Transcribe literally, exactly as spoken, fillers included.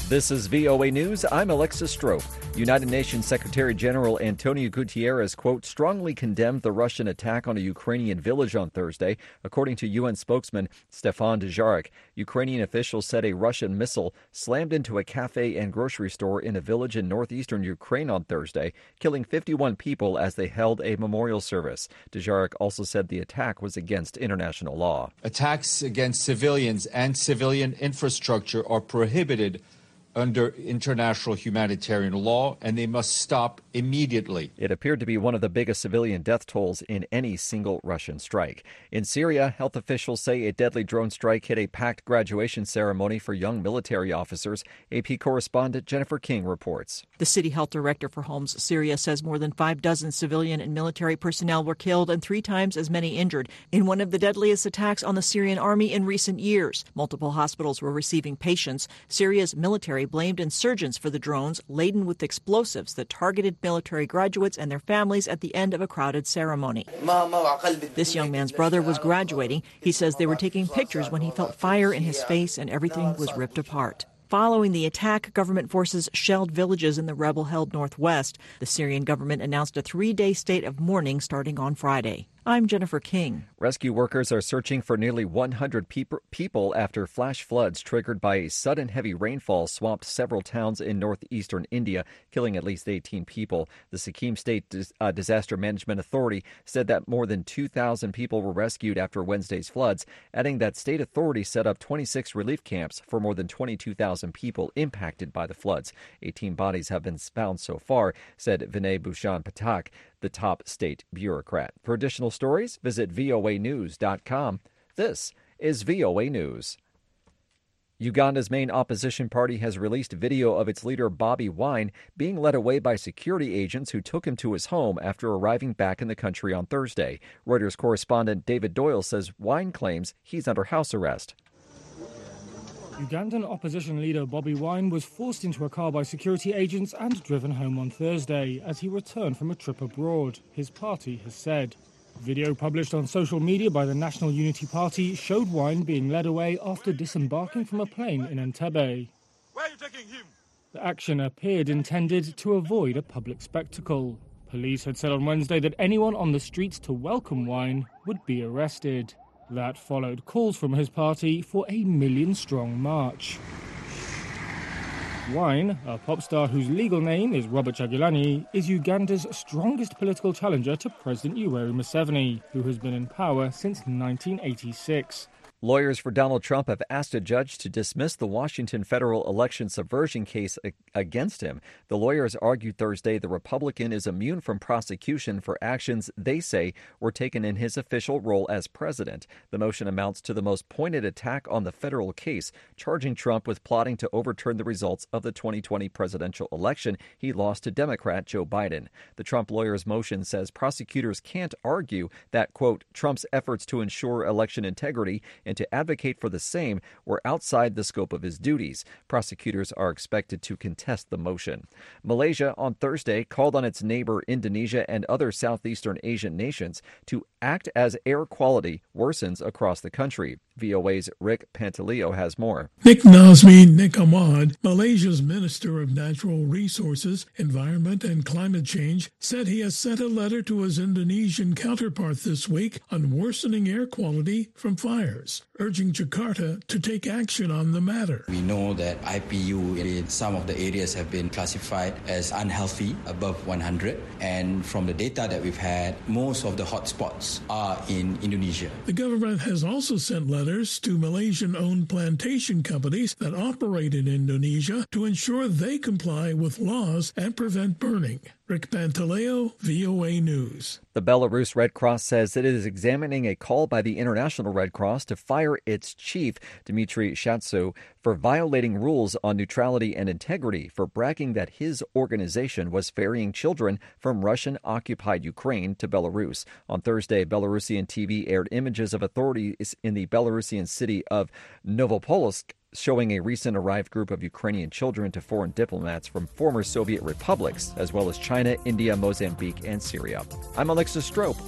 This is V O A News. I'm Alexis Strope. United Nations Secretary General Antonio Guterres, quote, strongly condemned the Russian attack on a Ukrainian village on Thursday, according to U N spokesman Stefan Dujarric. Ukrainian officials said a Russian missile slammed into a cafe and grocery store in a village in northeastern Ukraine on Thursday, killing fifty-one people as they held a memorial service. Dujarric also said the attack was against international law. Attacks against civilians and civilian infrastructure are prohibited under international humanitarian law, and they must stop immediately. It appeared to be one of the biggest civilian death tolls in any single Russian strike. In Syria, health officials say a deadly drone strike hit a packed graduation ceremony for young military officers. A P correspondent Jennifer King reports. The city health director for Homs Syria says more than five dozen civilian and military personnel were killed and three times as many injured in one of the deadliest attacks on the Syrian army in recent years. Multiple hospitals were receiving patients. Syria's military blamed insurgents for the drones laden with explosives that targeted military graduates and their families at the end of a crowded ceremony. This young man's brother was graduating. He says they were taking pictures when he felt fire in his face and everything was ripped apart. Following the attack, government forces shelled villages in the rebel-held northwest. The Syrian government announced a three-day state of mourning starting on Friday. I'm Jennifer King. Rescue workers are searching for nearly one hundred peop- people after flash floods triggered by a sudden heavy rainfall swamped several towns in northeastern India, killing at least eighteen people. The Sikkim State Dis- uh, Disaster Management Authority said that more than two thousand people were rescued after Wednesday's floods, adding that state authorities set up twenty-six relief camps for more than twenty-two thousand people impacted by the floods. eighteen bodies have been found so far, said Vinay Bhushan Pathak, the top state bureaucrat. For additional stories, visit V O A news dot com. This is V O A News. Uganda's main opposition party has released video of its leader Bobi Wine being led away by security agents who took him to his home after arriving back in the country on Thursday. Reuters correspondent David Doyle says Wine claims he's under house arrest. Ugandan opposition leader Bobi Wine was forced into a car by security agents and driven home on Thursday as he returned from a trip abroad, his party has said. Video published on social media by the National Unity Party showed Wine being led away after disembarking from a plane in Entebbe. Where are you taking him? The action appeared intended to avoid a public spectacle. Police had said on Wednesday that anyone on the streets to welcome Wine would be arrested. That followed calls from his party for a million-strong march. Wine, a pop star whose legal name is Robert Kyagulanyi, is Uganda's strongest political challenger to President Yoweri Museveni, who has been in power since nineteen eighty-six. Lawyers for Donald Trump have asked a judge to dismiss the Washington federal election subversion case against him. The lawyers argued Thursday the Republican is immune from prosecution for actions they say were taken in his official role as president. The motion amounts to the most pointed attack on the federal case, charging Trump with plotting to overturn the results of the twenty twenty presidential election he lost to Democrat Joe Biden. The Trump lawyers' motion says prosecutors can't argue that, quote, Trump's efforts to ensure election integrity and to advocate for the same were outside the scope of his duties. Prosecutors are expected to contest the motion. Malaysia on Thursday called on its neighbor Indonesia and other Southeastern Asian nations to act as air quality worsens across the country. V O A's Rick Pantaleo has more. Nick Nazmi Nick Ahmad, Malaysia's Minister of Natural Resources, Environment and Climate Change, said he has sent a letter to his Indonesian counterpart this week on worsening air quality from fires, urging Jakarta to take action on the matter. We know that I P U in some of the areas have been classified as unhealthy, above one hundred, and from the data that we've had, most of the hotspots are in Indonesia. The government has also sent letters to Malaysian-owned plantation companies that operate in Indonesia to ensure they comply with laws and prevent burning. Rick Pantaleo, V O A News. The Belarus Red Cross says it is examining a call by the International Red Cross to fire its chief, Dmitry Shatsu, for violating rules on neutrality and integrity, for bragging that his organization was ferrying children from Russian-occupied Ukraine to Belarus. On Thursday, Belarusian T V aired images of authorities in the Belarusian city of Novopolsk showing a recent arrived group of Ukrainian children to foreign diplomats from former Soviet republics, as well as China, India, Mozambique, and Syria. I'm Alexis Strope.